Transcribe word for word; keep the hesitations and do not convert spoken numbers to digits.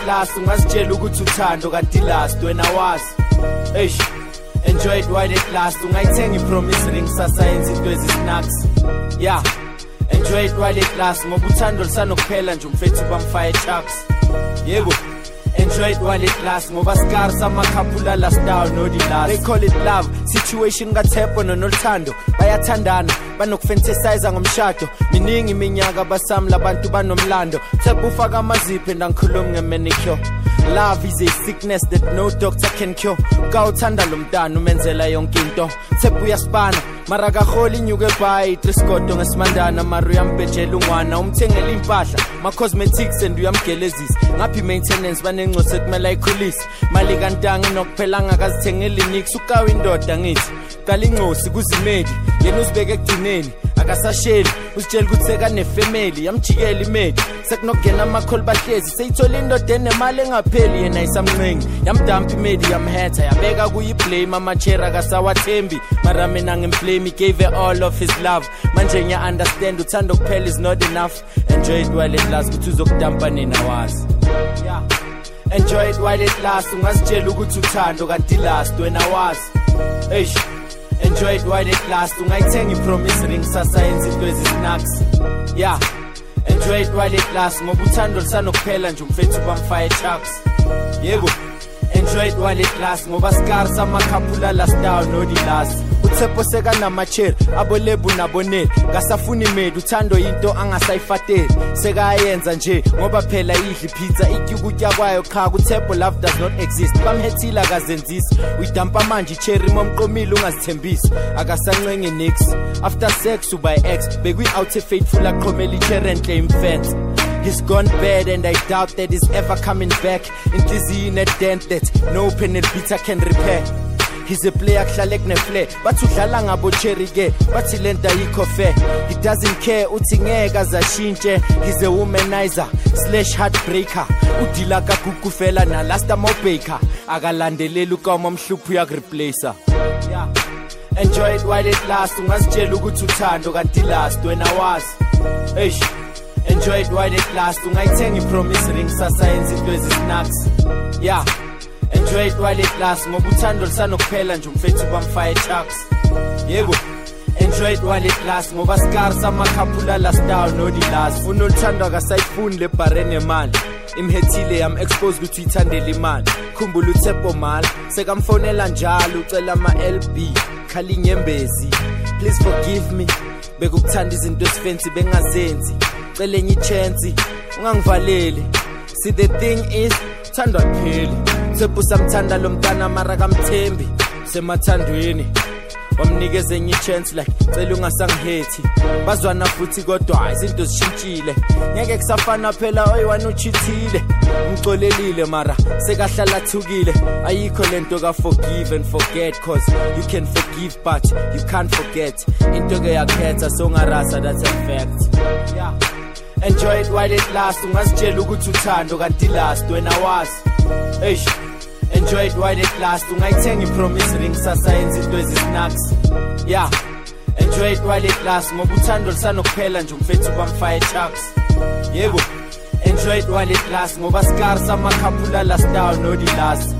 last ungazitshela ukuthi uthando kanti last wena wazi. Eish, enjoy it while it lasts. Ungayithenga i-promise ring sasayenza into ezi-snacks. Yeah, enjoy it while it lasts. Ngoba uthando lisanokuphela nje umfethu bamfire chucks. Yebo, enjoy it while it lasts. Ngoba scars amakhaphula last down no di last. They call it love, situation kaThepo noNoluthando. Bayathandana, banokufantasize ngomshado. Miningi iminyaka basami labantu banomlando. Thepo ufaka amazipho ndangikhuluma ngemanicure. Love is a sickness that no doctor can cure. Kawuthanda lo mntana umenzela yonke into. Thepo uyasibana mara kaholi inyuke bhayi triskodo ngesimandana mara uyambhejela ungwana umthengela impahla ma cosmetics and uyamgelezisa. Ngaphi maintenance banengcose kumele ayikhulise. Mali kantangi nokuphela ngakazithengela inix ukawa indoda ngithi. Qala ingcosi kuzimeli yena uzibeke ekugcineni akasasheli usitshela ukuthi sekane family yamjikela imeli sekunokugena amakholi bahlezi seyithola indoda enemali engapheli yena isamncengi yamdampa imeli yamhetha yabeka kuyiblame amachera kasawathembi mara mina ngimblame gave her all of his love manje ngiya understand uthando kuphela is not enough. Enjoy it while it lasts ukuthi uzokudampa nina wazi. Yeah, enjoy it while it lasts. Ungazitshela ukuthi uthando kanti last wena wazi. Eish, enjoy it while it lasts. Ungayithenga i-promise ring sasayenza into ezi-snacks. Yeah, enjoy it while it lasts. Ngoba uthando lisanokuphela nje umfethu bamfire chucks. Yebo, enjoy it while it lasts. Ngoba scars amakhaphula last down no di last. uThepo seka namacheri abolebu naboneli ngasafuna imedi uthando into angasayifateli sekayenza nje ngoba phela idli pizza ityukutya kwayo kha uThepo love does not exist bamhethila akazenzisi uyidampa manje cherry momqomile ungazithembisi akasancenge nix after sex uby ex bekwi out faithful aqhomela icherry and claim fence. He's gone bad and I doubt that he's ever coming back. Inhliziyo in a dent that no panel beater can repair. He's a player khlale kuneflare bathi udlala ngabo cherry ke bathi lenta yikho fair. He doesn't care uthi ngeke azashintshe. He's a womanizer slash heartbreaker udila kagugu fela na last time baker akalandelela ukama omhluphu yakureplacer. Yeah, enjoy it while it lasts. Ungazitshela ukuthi uthando kanti last wena wazi. Eish, enjoy it while it lasts. Ungayithenga i-promise ring sasayenza into ezi-snacks. Yeah, enjoy it while it lasts. Ngoba uthando lisanokuphela nje umfethu bamfire chucks. Yebo, enjoy it while it lasts. Ngoba scars amakhaphula last down no di last. UNoluthando akasayifuni le barren emali imhethile yam expose ukuthi ithandele imali. Khumbula uThepo mali sekamfonela njalo ucela ama L B khali inyembezi. Please forgive me bekukuthanda izinto esifancy bengazenzi cela enye chance ungangivaleli. See the thing is thandwa kupheli. Thepo samthanda lo mntana mara kamthembi semathandweni wamnikeza enye chance like cela ungasangihethi bazwana futhi kodwa izinto zishintshile ngeke kusafana phela oyiwana uchithile umcolelile mara sekahlala thukile ayikho lento ka forgive and forget cause you can forgive but you can't forget into ke yakhetha so ngarasa that's a fact. Yeah, enjoy it while it lasts. Ungazitshela ukuthi uthando kanti last wena wazi. Eish, enjoy it while it lasts. Ungayithenga i-promise ring sasayenza into ezi-snacks. Yeah, enjoy it while it lasts. Ngoba uthando lisanokuphela nje umfethu bamfire chucks. Yebo, enjoy it while it lasts. Ngoba scars amakhaphula last down no di last.